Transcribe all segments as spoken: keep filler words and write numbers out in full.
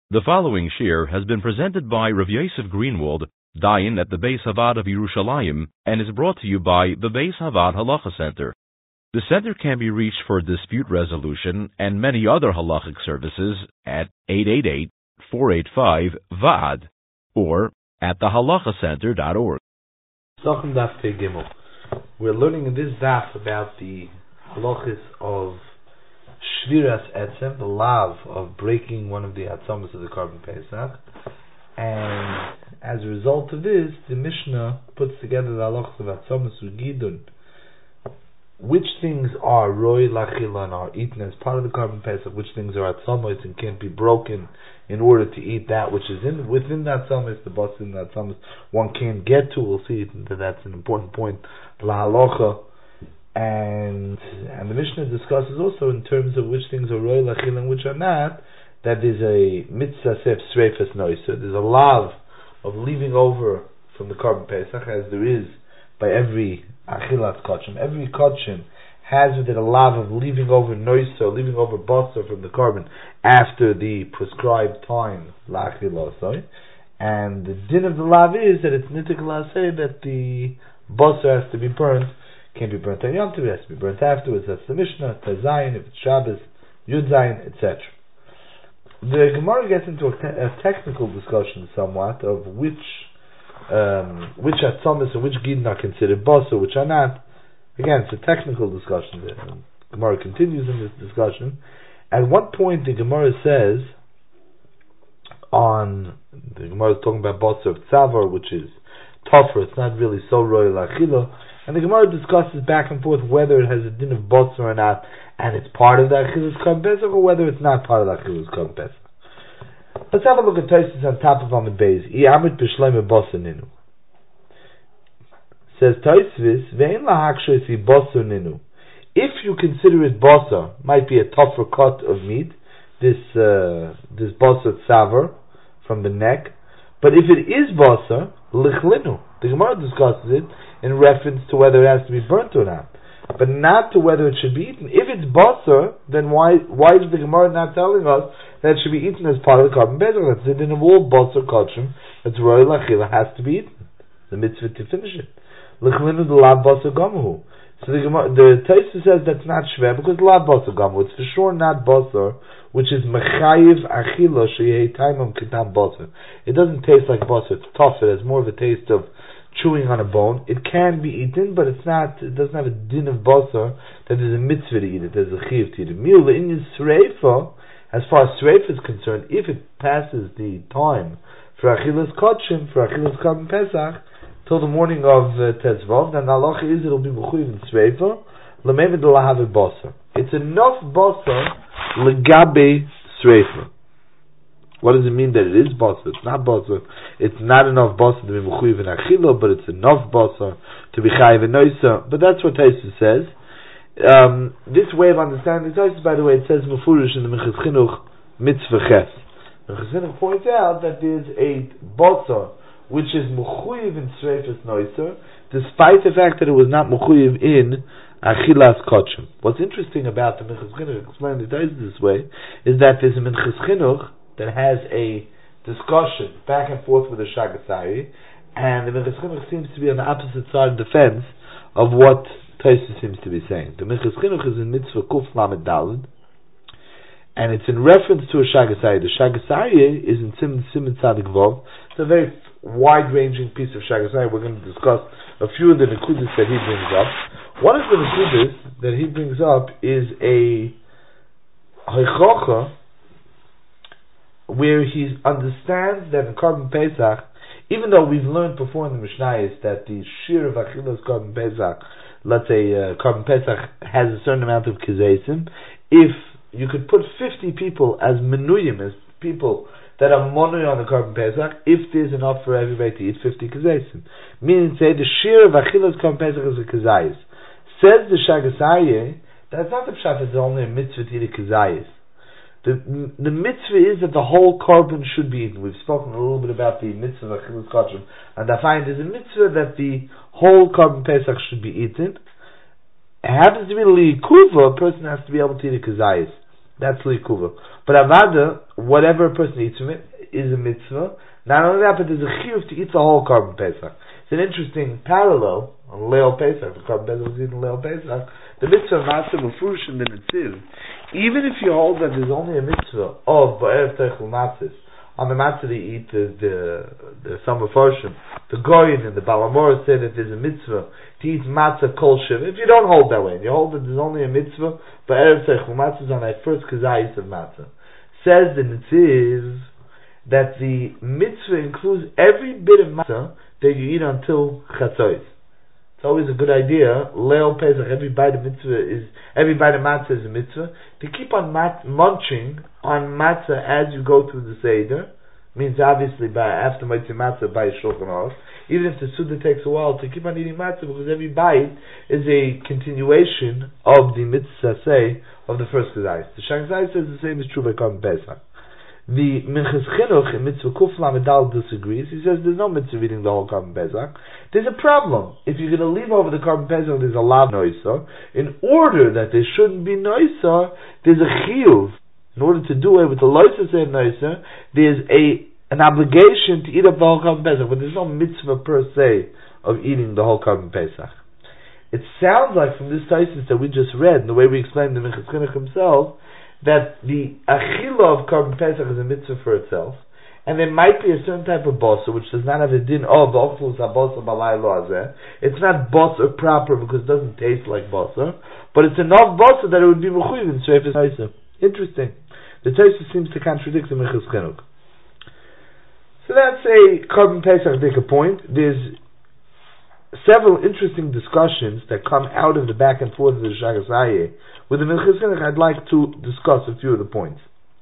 The following shir has been presented by Rav Yosef Greenwald, Dayan at the Beis Havad of Yerushalayim, and is brought to you by the Beis Havad Halacha Center. The center can be reached for dispute resolution and many other halachic services at eight eight eight, four eight five, V A D or at the halacha center dot org. We're learning in this daf about the halachis of Shviras Etzem, the lav of breaking one of the atzomas of the Korban Pesach, and as a result of this, the Mishnah puts together the halachas of atzomas ugidun, which things are roi lachila and are eaten as part of the Korban Pesach, which things are atzomas and can't be broken in order to eat that which is in within that atzomas, the bus in that atzomas one can't get to. We'll see that that's an important point. La halacha. And and the Mishnah discusses also in terms of which things are roy lachil and which are not, that is a mitzvah sef sreifas noiser. There's a lav of leaving over from the Korban Pesach, as there is by every achilas kachim. Every kachim has with it a lav of leaving over noiser, leaving over basar from the Korban after the prescribed time lachilasoi. And the din of the lav is that it's nitik laseh, that the basar has to be burnt. Can't be burnt on Yom Tov, it has to be burnt afterwards. That's the Mishnah, Tazayin, if it's Shabbos, Yud Zayin, et cetera. The Gemara gets into a, te- a technical discussion somewhat of which um, which atzomas and which gidin are considered basar, which are not. Again, it's a technical discussion. The Gemara continues in this discussion. At one point, the Gemara says on the Gemara is talking about basar of tzavar, which is tougher. It's not really so royal achila. And the Gemara discusses back and forth whether it has a din of basar or not, and it's part of the Achilas Korban Pesach, or whether it's not part of the Achilas Korban Pesach. Let's have a look at Tosfos on top of Amud Beis. I'amid b'shleima basar ninu. Says Tosfos, ve'en lahaksha isi basar ninu. If you consider it basar, might be a tougher cut of meat, this uh, this basar tzavar from the neck. But if it is basar, lichlinu. The Gemara discusses it in reference to whether it has to be burnt or not, but not to whether it should be eaten. If it's basar, then why why is the Gemara not telling us that it should be eaten as part of the Korban Pesach? That's the din of all basar kachim. That's royal achila has to be eaten. The mitzvah to finish it. L'chlinu the lav basar gamu. So the Gemara, the Tosfos says that's not shver because lav basar gamu. It's for sure not basar, which is mechayiv achila sheyei taimam kitam basar. It doesn't taste like basar. It's tough. It has more of a taste of chewing on a bone. It can be eaten, but it's not. It doesn't have a din of basar that there's a mitzvah to eat it. There's a chiyuv to eat it. Mila in sreifa, as far as sreifa is concerned, if it passes the time for achilas kachim, for achilas korban pesach, till the morning of uh, Tezvav, then the halacha is it'll be mechuyev in sreifa. L'meimed lahav basar. It's enough basar legabe sreifa. What does it mean that it is basar? It's not basar. It's not enough basar to be mechuyev in achila, but it's enough basar to be chayiv in noisa. But that's what Tosfos says. Um, this way of understanding Tosfos, by the way, it says mefurish in the Minchas Chinuch mitzvah ches. Minchas Chinuch points out that there's a basar which is mechuyev in sreifas noisa, despite the fact that it was not mechuyev in achilas kachim. What's interesting about the Minchas Chinuch, explained it this way, is that there's a Minchas Chinuch that has a discussion back and forth with the Shagasari, and the Minchas Chinuch seems to be on the opposite side of the fence of what Tosfos seems to be saying. The Minchas Chinuch is in mitzvah kuf lamed daled, and it's in reference to a Shagasari. The Shagasari is in Siman Siman Tzadik Vov. It's a very wide-ranging piece of Shagasari. We're going to discuss a few of the nekudas that he brings up. One of the nekudas that he brings up is a haichacha, where he understands that in Korban Pesach, even though we've learned before in the Mishnayos that the shir of Achilas Korban Pesach, let's say uh, Korban Pesach has a certain amount of kizesim, if you could put fifty people as menuyim, as people that are monui on the Korban Pesach, if there's enough for everybody to eat fifty kizesim. Meaning, say, the shir of Achilas Korban Pesach is a kizayis. Says the Shagasari, that's not the pshat, it's only a mitzvah to eat a kizayis. The, the mitzvah is that the whole korban should be eaten. We've spoken a little bit about the mitzvah of achilas kachim, and I find there's a mitzvah that the whole korban pesach should be eaten. It happens to be likuva, a person has to be able to eat a kazayis. That's Likuva. But Avada, whatever a person eats from it, is a mitzvah. Not only that, but there's a chiyuv to eat the whole Korban Pesach. It's an interesting parallel on Leil Pesach. The Korban Pesach was eaten Leil Pesach. The mitzvah of Matzah Mufurish in the Netziv. Even if you hold that there's only a mitzvah of Ba'erev Teichel Matzahs, on the matzah they eat the the, the summer portion. The Goyin and the Balamora said that there's a mitzvah to eat matzah kol shiv. If you don't hold that way, and you hold that there's only a mitzvah, but erev teichel matzah is on that first kazayis of matzah. Says the Netziv that the mitzvah includes every bit of matzah that you eat until chatzos. It's always a good idea. Leil Pesach, every bite of mitzvah is every bite of matzah is a mitzvah. To keep on mat- munching on matzah as you go through the seder means obviously by after mitzvah matzah by Shulchan Aruch. Even if the Suda takes a while, to keep on eating matzah because every bite is a continuation of the mitzvah say of the first kazayis. The Shankazai says the same is true by Korban Pesach. The Minchas Chinuch in Mitzvah Kuf Lamedal disagrees. He says there's no mitzvah reading the whole Korban Pesach. There's a problem. If you're going to leave over the Korban Pesach, there's a lav noisa. In order that there shouldn't be noisa, there's a chiyuv. In order to do away with the loisa say noisa, there's a an obligation to eat up the whole Korban Pesach, but there's no mitzvah per se of eating the whole Korban Pesach. It sounds like from this thesis that we just read, and the way we explained the Minchas Chinuch himself, that the achila of Korban Pesach is a mitzvah for itself, and there might be a certain type of bosa which does not have a din of v'ochlus habosa balai lo hazeh. It's not bosa proper because it doesn't taste like bosa, but it's enough bosa that it would be mechuyev in Seifes Noisa. Interesting. The Tosfos seems to contradict the Minchas Chinuch. So that's a Korban Pesach dika point. There's several interesting discussions that come out of the back and forth of the Shagasayeh. With the Minchas Chinuch, I'd like to discuss a few of the points.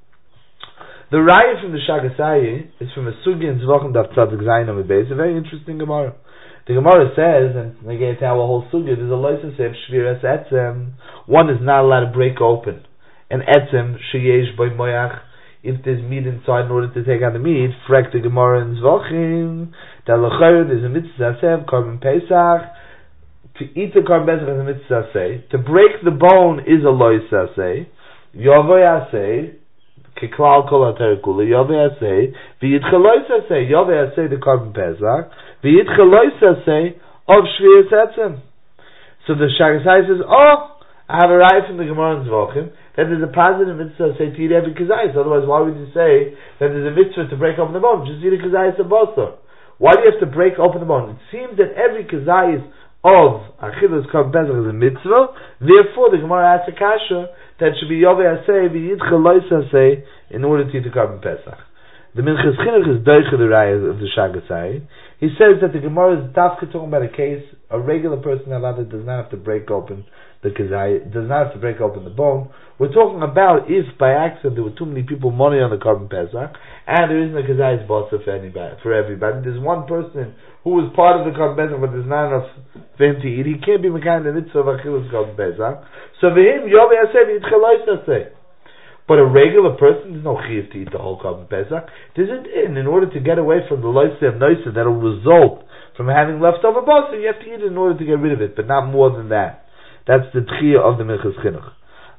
The raya from the Shagasayeh is from a Sugi in Zvachim Daf Tzadik Zayin Amud Beis, a very interesting Gemara. The Gemara says, and they get to our whole Sugi, there's a license of Shviras Etzem. One is not allowed to break open an Etzem Sheyesh Boy Moyach if there's meat inside in order to take out the meat. Frek the Gemara in Zvachim that L'chayr there's a mitzvah Sev Korban Pesach. To eat the Korban Pesach is a mitzvah say. To break the bone is a loisa say. Yovoy say, Kiklal Kol Ater Kula. Yovoy say, V'yitcha loisa say. Yovoy say the Korban Pesach. V'yitcha loisa say of Shviras Etzem. So the Shagasai says, oh, I have a right from the Gemara in Zvachim that there's a positive mitzvah say to eat every kazayis. Otherwise, why would you say that there's a mitzvah to break open the bone? Just eat a kazayis of bosa. Why do you have to break open the bone? It seems that every kazayis of Achilas Korban Pesach is a mitzvah. Therefore, the Gemara asks a kasha that should be Yovei Aseh v'yidcha lois Aseh in order to eat the Korban Pesach. The Minchas Chinuch is doicha the raya of the Shagasai. He says that the Gemara is dafka talking about a case a regular person that does not have to break open the kazai, does not have to break open the bone. We're talking about if by accident there were too many people money on the Korban Pesach and there isn't a kazai's bossa for anybody, for everybody. There's one person who was part of the Korban Pesach but there's not enough for him to eat. He can't be mechayin the mitzvah of Achilas Korban Pesach. So for him, Yovei Aseh v'yitcha lois Aseh. But a regular person, there's no chiyuv to eat the whole Korban Pesach. There's an in, in order to get away from the loisa of noisa that will result from having leftover bossa, you have to eat it in order to get rid of it, but not more than that. That's the tchiyah of the Minchas Chinuch.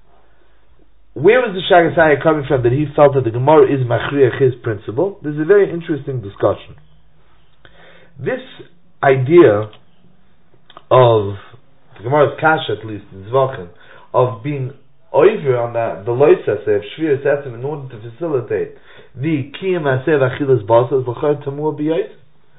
Where was the Shagasai coming from that he felt that the Gemara is machriach his principle? There's a very interesting discussion. This idea of the Gemara's kasha, at least in Zvachim, of being over on the the loisa of Shviras Etzem in order to facilitate the kiyum aseh v'achilas basa is l'chayr tamur b'yos.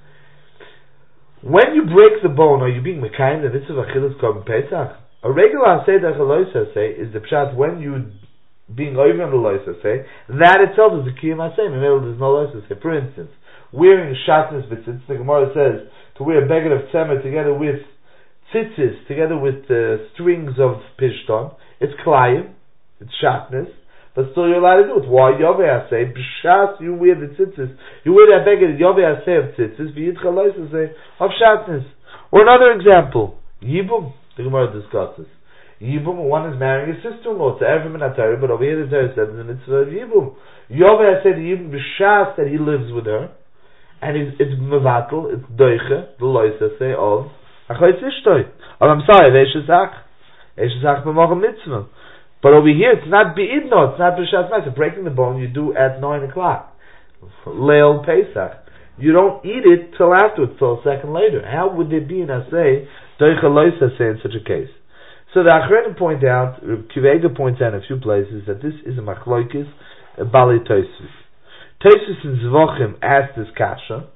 When you break the bone, are you being mekayim the mitzvah achilas Korban Pesach? A regular aseh loisa say is the pshat when you being over on the loisa say that itself is the kiyum aseh. In the middle there's no loisa say. For instance, wearing shatnez b'tzitzis, the Gemara says to wear a beged of tzemer together with tzitzis, together with uh, strings of pishton. It's klayim, it's shatnez, but still you're allowed to do it. Why? Yovei Aseh, b'shas you wear the tzitzis, you wear that beged Yovei Aseh of tzitzis, v'yitcha lois Aseh of shatnez. Or another example, Yibum, the Gemara discusses. Yibum, one is marrying his sister-in-law, it's Erevim and Atari, but over here the Torah says in the mitzvah of Yibum. Yovei Aseh the Yibum, b'shas that he lives with her, and it's, it's mevatel, it's doiche, the lois Aseh of Achoytz Ishtoi. Oh, I'm sorry, Veishesach. Eshesach b'mochem mitzvah. But over here, it's not be'idno, it's not b'shas ma'aser. Breaking the bone you do at nine o'clock. Leil Pesach. You don't eat it till afterwards, till a second later. How would there be an asay, doicha lois asay in such a case? So the Achronim point out, Kivega points out in a few places, that this is a machloikis, a bali Tosfos. Tosfos in Zvochim asked this kasha,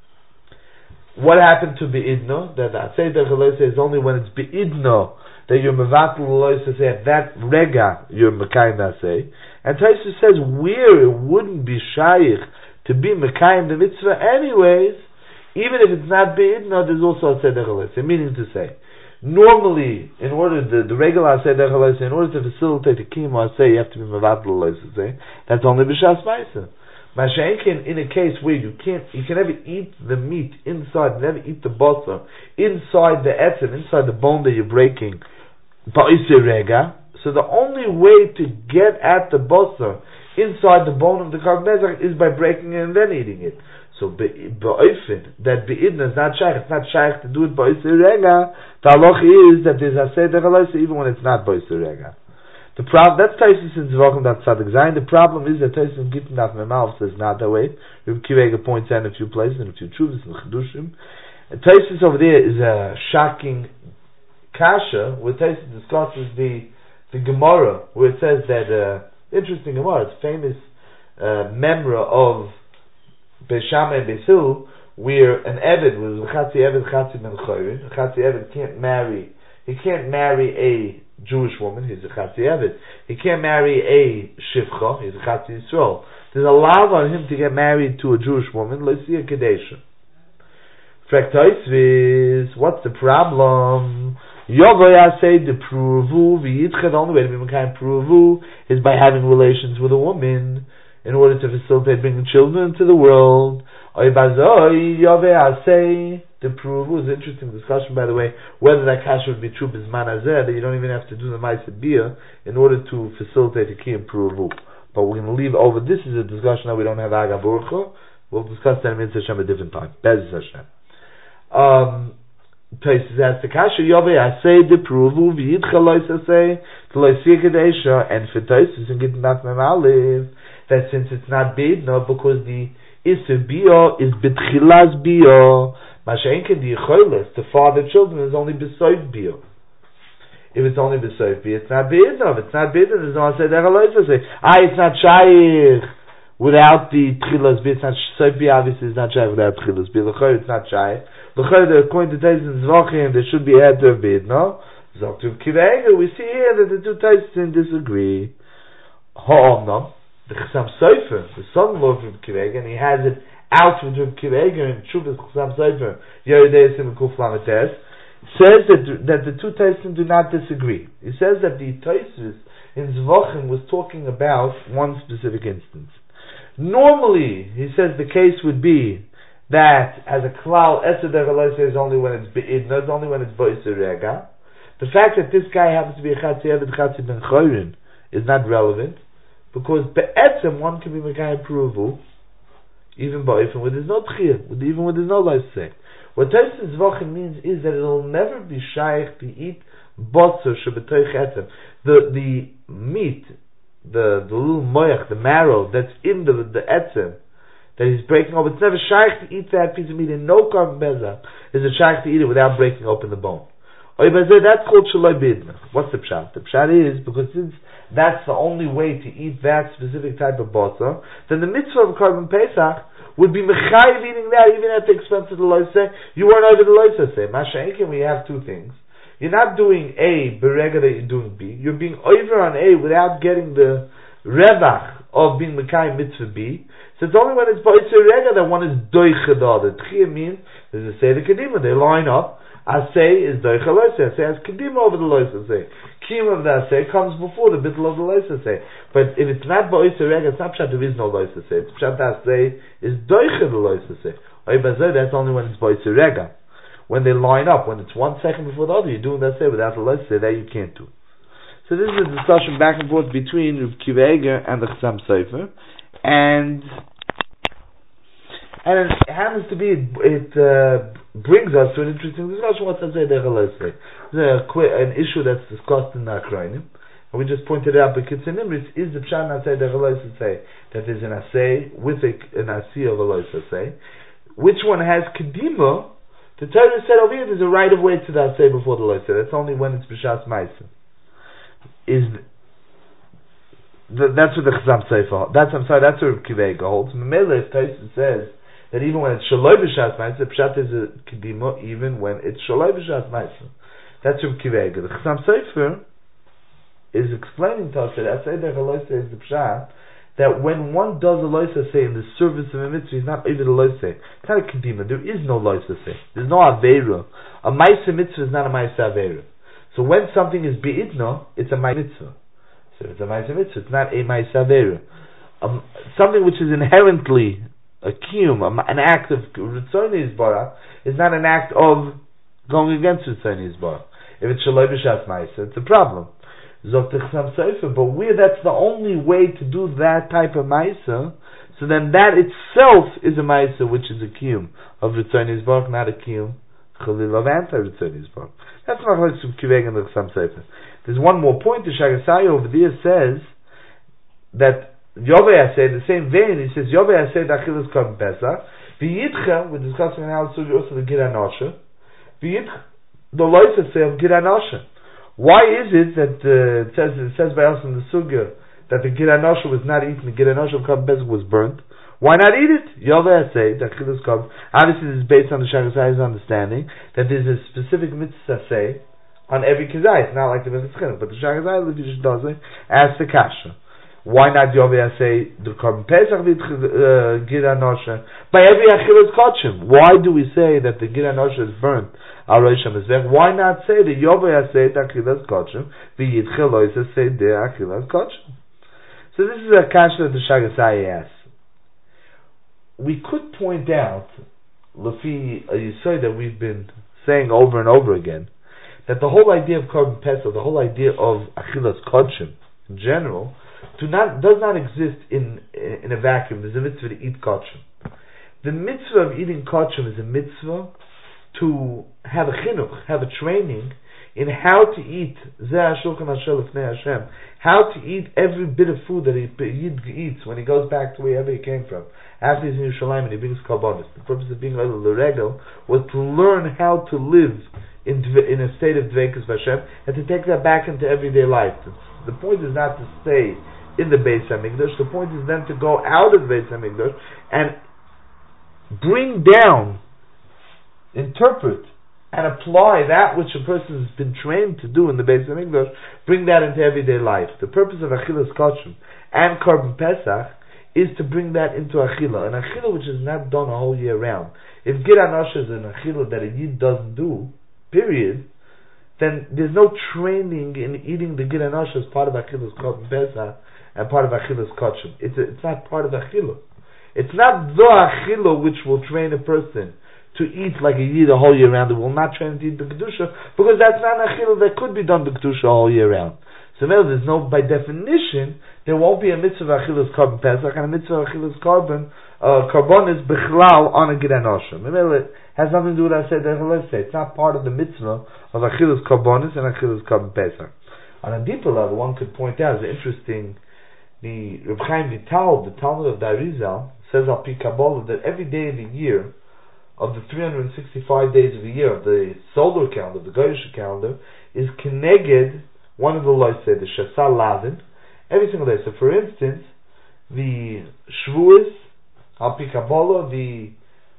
what happened to be'idno? That the asay doicha lois is only when it's be'idno, that you're mevatel lois asay, at that rega, you're mekayim asay. And Tosfos says, where it wouldn't be shaykh to be mekayim the mitzvah anyways, even if it's not be'idno, there's also a seder haloseh. Meaning to say, normally, in order the, the regular seder haloseh, in order to facilitate the kimo aseh, you have to be mevatel haloseh. That's only b'shas ma'aser. Masha'enkin, in a case where you can't, you can never eat the meat inside, never eat the basar inside the etzem, inside the bone that you're breaking, ba'iseh rega. So the only way to get at the basar inside the bone of the Korban Pesach is by breaking it and then eating it. So be'oifin, that be'idna is not shaykh, it's not shaykh to do it ba'iseh rega. The halach is that there's a seder haloseh even when it's not ba'iseh rega. The problem, that's Tosfos in Zvochim that Tzadik Zayin. The problem is that Tosfos in Gittin Daf Memalav says not that way. Reb Kivega points out in a few places, in a few Chuvas, in Chedushim. Tosfos over there is a shocking kasha, where Tosfos discusses the the Gemara, where it says that, uh, interesting Gemara, it's famous uh, memra of Beis Shammai and Beis Hillel, where an Eved was a Chatzi Eved, Chatzi Ben Chorin. A Chatzi Eved can't marry, he can't marry a Jewish woman, he's a Chatzi Eved. He can't marry a Shivcha, he's a Chatzi Yisrael. There's a law on him to get married to a Jewish woman, let's see a Kadesha. Frek Tosfos, what's the problem? Yovoya say the pruvu v'yitcha, the only way to be mekayim pruvu is by having relations with a woman in order to facilitate bringing children into the world. Oibazoi yovoya say the pruvu is an interesting discussion, by the way, whether that kasha would be true bisman hazeh, that you don't even have to do the ma'aseh bia in order to facilitate the kiyum pruvu. But we're going to leave over. This is a discussion that we don't have aga burcha. We'll discuss that in Mitzvah Hashem a different time. Bez Hashem. Um. Tosfos asks the kasha yove asay de pruvu v'yidcha lois asay to lois yekadesha, and for Tosfos in Gittin Daf Memalev that since it's not beidna because the iser bio is betchilas bio, masha'enken the yicholes to father children is only besoif bio. If it's only besoif bio, it's not beidna. If it's not beidna, there's no asay der lois asay. Ah, it's not shaykh without the tchilas bio. It's not besoif bio. Obviously, it's not shaykh without tchilas bio. It's not shaykh. According to Tosfos in Zvochim, there should be had to have been, no? Zoktiv Kivega, we see here that the two Tosfos disagree. Ha'omnam, the Chassam Sofer, the son-in-law of Reb Kivega, and he has it out with Reb Kivega and Chuvas Chassam Sofer, Yeridei Sim Kuf Lametes, says that, that the two Tosfos do not disagree. He says that the Tosfos in Zvochim was talking about one specific instance. Normally, he says the case would be that as a klal, Eser der Haloseh is only when it's be'idna, it's only when it's ba'iseh rega. The fact that this guy happens to be a Chatzi Eved, Chatzi Ben Chorin is not relevant, because be'etzem one can be mekayim pruvu, even ba'ifim, where there's no tchiyah, even when there's no loseh. What Tosfos Zvochim means is that it will never be shaykh to eat botzer shebetoich etzem. The the meat, the the little moyach, the marrow that's in the the etzem, that he's breaking open, it's never shaykh to eat that piece of meat in no Korban Pesach. Is a shaykh to eat it without breaking open the bone. That's called shaloi bidna. What's the pshat? The pshat is, because since that's the only way to eat that specific type of botzer, then the mitzvah of Korban Pesach would be mechayiv eating that even at the expense of the loiseh. You weren't over the loiseh. Masha'enkin, we have two things. You're not doing A berega that you're doing B. You're being over on A without getting the revach of being mekayim mitzvah B. So it's only when it's ba'iseh rega that one is doichada. The tchiyah means there's a seder kedima. They line up. Asay is doicha loiseh. Asay has kedima over the loiseh. Kiyum of the asay comes before the bittul of the loiseh. But if it's not ba'iseh rega, it's not pshat there is no loiseh. It's pshat asay is doicha the loiseh. That's only when it's ba'iseh rega. When they line up, when it's one second before the other, you're doing that say without the loiseh. That you can't do. So this is a discussion back and forth between Reb Kivega and the Chassam Sofer, and and it happens to be it, it uh, brings us to an interesting discussion. What's that say? There's an issue that's discussed in the Achronim, and we just pointed it out, but Kitzur Nimritz is the Pshat and Asay that Velois say that there's an Asay with a, an Asay of Velois say. Which one has Kedima? The Torah said over here there's a right of way to the Asay before the Lois. That's only when it's B'Shas Ma'aser. Is the, that's what the Chazam Sefer. That's I'm sorry. That's what Kivega holds. Memele, if Tyson says that even when it's Shaloi B'Shas Ma'aser, Pshat is a Kedima even when it's Shaloi B'Shas Ma'aser. That's Reb Kivega. The Chazam Sefer is explaining to us that Asay der Lois is the Pshat that when one does a Lois say in the service of a mitzvah, he's not over the Lois. It's not a Kedima. There is no Lois say. There's no Aveira. A Ma'aser mitzvah is not a Ma'aser Aveira. So when something is Be'idna, it's a Ma'aser mitzvah. So it's a Ma'aser mitzvah. It's not a Ma'aser Aveira. Um, something which is inherently a kiyum, an act of Ritzoni Yisbarach, is not an act of going against Ritzoni Yisbarach. If it's Shaloi B'Shas Ma'aser, it's a problem. Zok Techsam Sefer, but where that's the only way to do that type of Ma'aser, so then that itself is a Ma'aser which is a kiyum of Ritzoni Yisbarach, not a kiyum Chalil of anti-Ritzoni Yisbarach. That's not like some Kiveg in the Chasam Sefer. There's one more point. The Shagasai over there says that Yovei Aseh, the same vein, he says Yovei Aseh Dachilas Korban Pesach. V'yitcha, we're discussing now also the Gid Anosha. V'yitcha, the Lois Aseh of Gid Anosha. Why is it that uh, it says it says by us in the Sugya that the Gid Anosha was not eaten, the Gid Anosha of Korban Pesach was burnt? Why not eat it? Yovei Aseh Dachilas Korban. Obviously, this is based on the Shagasai's understanding that there's a specific mitzvah say on every kizai. It's not like the mitzvah, but the Shagasai does it as the kasha. Why not Yovei Aseh the Korban Pesach uh, Gid Anosha by every achilas kachim? Why do we say that the Gid Anosha is burnt? Why not say the Yovei Aseh the achilas kachim v'yitchel lois aseh the achilas kachim? So this is a kasha that the Shagasai asks. We could point out, Lafi, you say that we've been saying over and over again, that the whole idea of Korban Pesach, the whole idea of achilas kachim in general, do not does not exist in in a vacuum. There's a mitzvah to eat kachim. The mitzvah of eating kachim is a mitzvah to have a chinuch, have a training in how to eat zeh hashulchan asher lifnei Hashem, how to eat every bit of food that he, he eats when he goes back to wherever he came from. After he's in Yerushalayim and he brings karbanos. The purpose of being a l'regel was to learn how to live in in a state of dveikus v'Hashem and to take that back into everyday life. The point is not to stay in the Beis Hamikdash. The point is then to go out of the Beis Hamikdash and bring down, interpret, and apply that which a person has been trained to do in the Beis Hamikdash, bring that into everyday life. The purpose of Achilas Kachim and Korban Pesach is to bring that into Achila. An Achila which is not done a whole year round. If Gid Anosha is an Achila that a Yid doesn't do, period, then there's no training in eating the Gid Anosha as part of Achilas Korban Pesach and part of Achilas Kachim. It's, a, it's not part of Achila. It's not the Achila which will train a person to eat like a Yid a whole year round. It will not train to eat the Kedusha, because that's not an Achila that could be done the Kedusha a whole year round. So now there's no, by definition, there won't be a mitzvah of Achilas Korban Pesach and a mitzvah of Achilas Korban uh, Karbonis Bichlal on a Gid Anosha. It has nothing to do with what I said. Let's say it's not part of the mitzvah of Achilas Karbonis and Achilas Korban Pesach. On a deeper level, one could point out, it's interesting, the Reb Chaim Vital, the Talmud of Darizal, says al Pi Kabbalah that every day of the year, of the three hundred sixty-five days of the year, of the solar calendar, the Goyish calendar, is Keneged one of the lois say, the Shasal Lavin, every single day. So for instance, the Shavuos, al Pi Kabbalah, the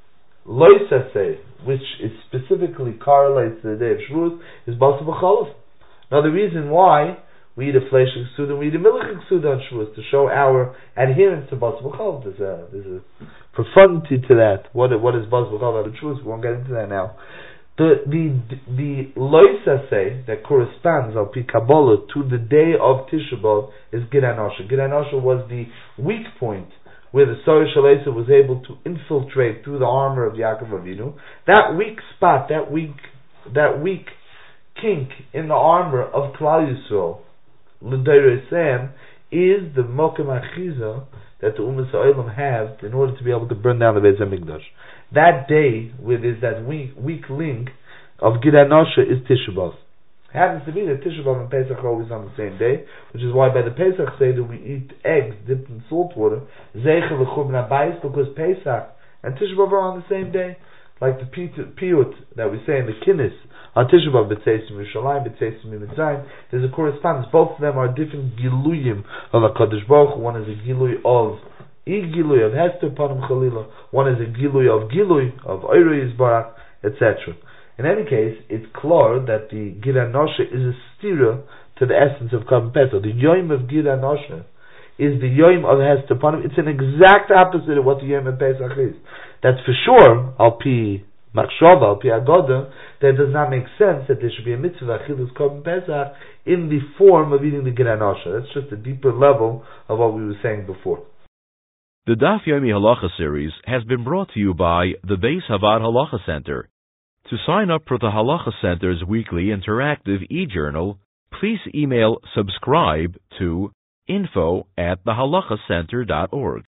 lois say, which is specifically correlates to the day of Shavuos, is Basa B'Cholov. Now the reason why we eat a fleshig suda and we eat a milchig suda on Shavuos to show our adherence to Basa B'Cholov. There's a, there's a profundity to that. What, what is Basa B'Cholov on Shavuos? We won't get into that now. The the the loisa say that corresponds al Pi Kabbalah to the day of Tisha B'Av is Gid Anosha. Gid Anosha was the weak point where the Soyer Shalesa was able to infiltrate through the armor of Yaakov Avinu. That weak spot, that weak that weak kink in the armor of Klal Yisrael, L'Deirei Sam, is the Mokem Achiza that the Ummah Ha'olam have in order to be able to burn down the Beis Hamikdash. That day, where there's that weak, weak link of Gid Anosha, is Tisha B'Av. It happens to be that Tisha B'Av and Pesach are always on the same day, which is why by the Pesach Seder we eat eggs dipped in salt water, Zeichel L'Churban HaBayis, because Pesach and Tisha B'Av are on the same day. Like the piyut that we say in the Kinnis, on Tisha B'Av, B'Tzeisim Yerushalayim, B'Tzeisim Mitzrayim, there's a correspondence. Both of them are different giluyim of HaKadosh Baruch Hu. One is a gilui of I-gilui, of Hester Panim Chalila. One is a gilui of gilui, of Oirei Yisbarach, et cetera. In any case, it's clear that the Gid HaNoshe is a stira to the essence of Korban Pesach. The Yom of Gid HaNoshe is the Yom of Hester Panim. It's an exact opposite of what the Yom of Pesach is. That's for sure, Al Pi Machshava, Al Pi Agoda, that it does not make sense that there should be a mitzvah Achilus Korban Pesach in the form of eating the Gid HaNoshe. That's just a deeper level of what we were saying before. The Daf Yomi Halacha series has been brought to you by the Beis Havad Halacha Center. To sign up for the Halacha Center's weekly interactive e-journal, please email subscribe to info at the halacha center dot org.